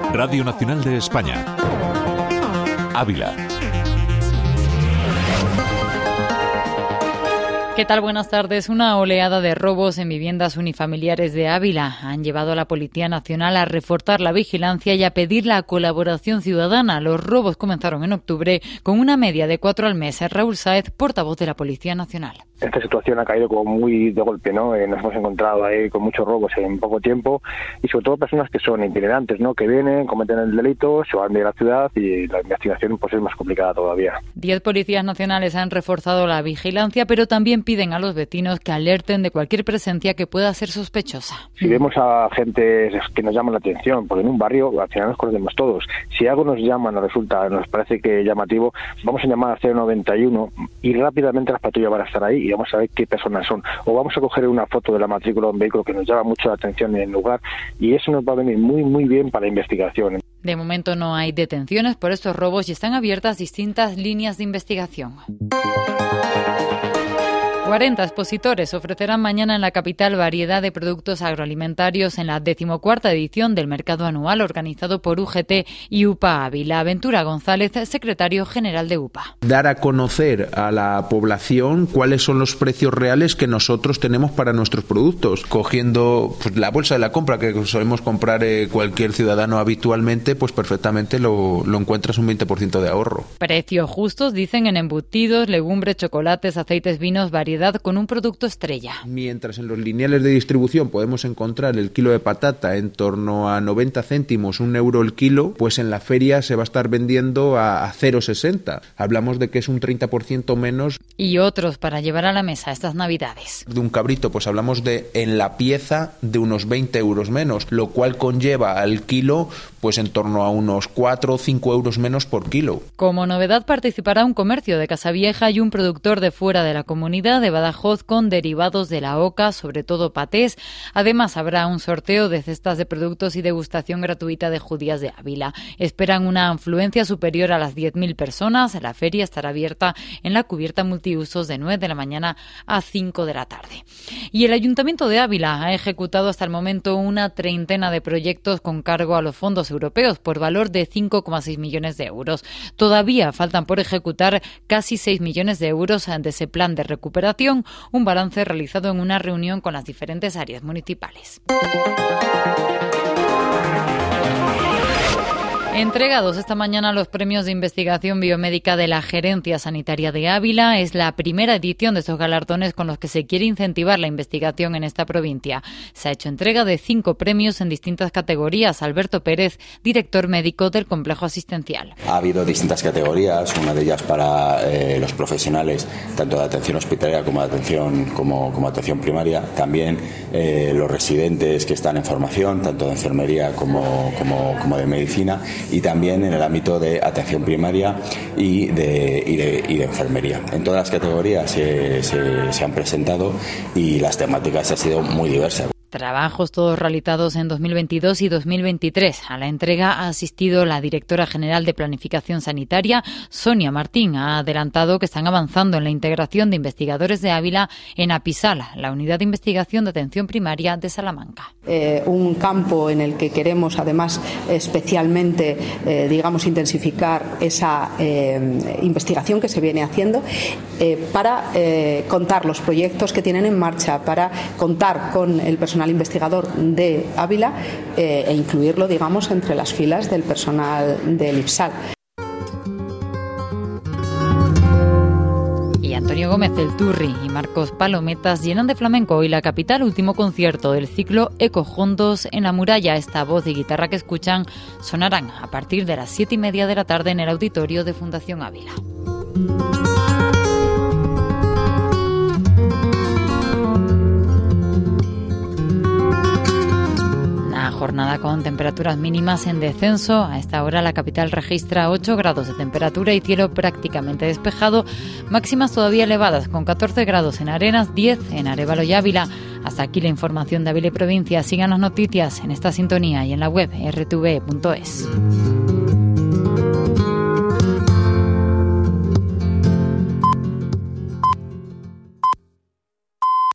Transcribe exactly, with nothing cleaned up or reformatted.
Radio Nacional de España. Ávila. ¿Qué tal? Buenas tardes. Una oleada de robos en viviendas unifamiliares de Ávila han llevado a la Policía Nacional a reforzar la vigilancia y a pedir la colaboración ciudadana. Los robos comenzaron en octubre con una media de cuatro al mes. Raúl Sáez, portavoz de la Policía Nacional. Esta situación ha caído como muy de golpe, ¿no? Eh, nos hemos encontrado ahí con muchos robos en poco tiempo y sobre todo personas que son itinerantes, ¿no? Que vienen, cometen el delito, se van de la ciudad y la investigación pues es más complicada todavía. Diez policías nacionales han reforzado la vigilancia, pero también piden a los vecinos que alerten de cualquier presencia que pueda ser sospechosa. Si vemos a gente que nos llama la atención, porque en un barrio al final nos conocemos todos, si algo nos llama, nos resulta, nos parece que llamativo, vamos a llamar al cero noventa y uno y rápidamente las patrullas van a estar ahí y vamos a ver qué personas son. O vamos a coger una foto de la matrícula de un vehículo que nos llama mucho la atención en el lugar y eso nos va a venir muy muy bien para la investigación. De momento no hay detenciones por estos robos y están abiertas distintas líneas de investigación. cuarenta expositores ofrecerán mañana en la capital variedad de productos agroalimentarios en la decimocuarta edición del mercado anual organizado por U G T y U P A Ávila. Ventura González, secretario general de U P A. Dar a conocer a la población cuáles son los precios reales que nosotros tenemos para nuestros productos. Cogiendo pues, la bolsa de la compra que solemos comprar eh, cualquier ciudadano habitualmente, pues perfectamente lo, lo encuentras un veinte por ciento de ahorro. Precios justos, dicen, en embutidos, legumbres, chocolates, aceites, vinos, variedad con un producto estrella. Mientras en los lineales de distribución podemos encontrar el kilo de patata en torno a noventa céntimos, un euro el kilo, pues en la feria se va a estar vendiendo a, a cero coma sesenta. Hablamos de que es un treinta por ciento menos. Y otros para llevar a la mesa estas navidades. De un cabrito, pues hablamos de en la pieza de unos veinte euros menos, lo cual conlleva al kilo pues en torno a unos cuatro o cinco euros menos por kilo. Como novedad participará un comercio de Casavieja y un productor de fuera de la comunidad de Badajoz con derivados de la oca, sobre todo patés. Además habrá un sorteo de cestas de productos y degustación gratuita de judías de Ávila. Esperan una afluencia superior a las diez mil personas. La feria estará abierta en la cubierta multiusos de nueve de la mañana a cinco de la tarde. Y el Ayuntamiento de Ávila ha ejecutado hasta el momento una treintena de proyectos con cargo a los fondos europeos por valor de cinco coma seis millones de euros. Todavía faltan por ejecutar casi seis millones de euros de ese plan de recuperación, un balance realizado en una reunión con las diferentes áreas municipales. Entregados esta mañana los premios de investigación biomédica de la Gerencia Sanitaria de Ávila. Es la primera edición de estos galardones con los que se quiere incentivar la investigación en esta provincia. Se ha hecho entrega de cinco premios en distintas categorías. Alberto Pérez, director médico del complejo asistencial. Ha habido distintas categorías, una de ellas para eh, los profesionales, tanto de atención hospitalaria como de atención, como, como atención primaria. También eh, los residentes que están en formación, tanto de enfermería como, como, como de medicina. Y también en el ámbito de atención primaria y de, y de, y de enfermería. En todas las categorías se, se, se han presentado y las temáticas han sido muy diversas. Trabajos todos realizados en dos mil veintidós y dos mil veintitrés. A la entrega ha asistido la directora general de Planificación Sanitaria, Sonia Martín. Ha adelantado que están avanzando en la integración de investigadores de Ávila en APISAL, la unidad de investigación de atención primaria de Salamanca. Eh, un campo en el que queremos además especialmente, eh, digamos, intensificar esa eh, investigación que se viene haciendo eh, para eh, contar los proyectos que tienen en marcha, para contar con el personal investigador de Ávila eh, e incluirlo, digamos, entre las filas del personal del IPSAL. Y Antonio Gómez del Turri y Marcos Palometas llenan de flamenco hoy la capital, último concierto del ciclo Ecojondos en la Muralla. Esta voz y guitarra que escuchan sonarán a partir de las siete y media de la tarde en el auditorio de Fundación Ávila. Jornada con temperaturas mínimas en descenso. A esta hora la capital registra ocho grados de temperatura y cielo prácticamente despejado. Máximas todavía elevadas con catorce grados en Arenas, diez en Arévalo y Ávila. Hasta aquí la información de Ávila y provincia. Sigan las noticias en esta sintonía y en la web erre te ve punto es.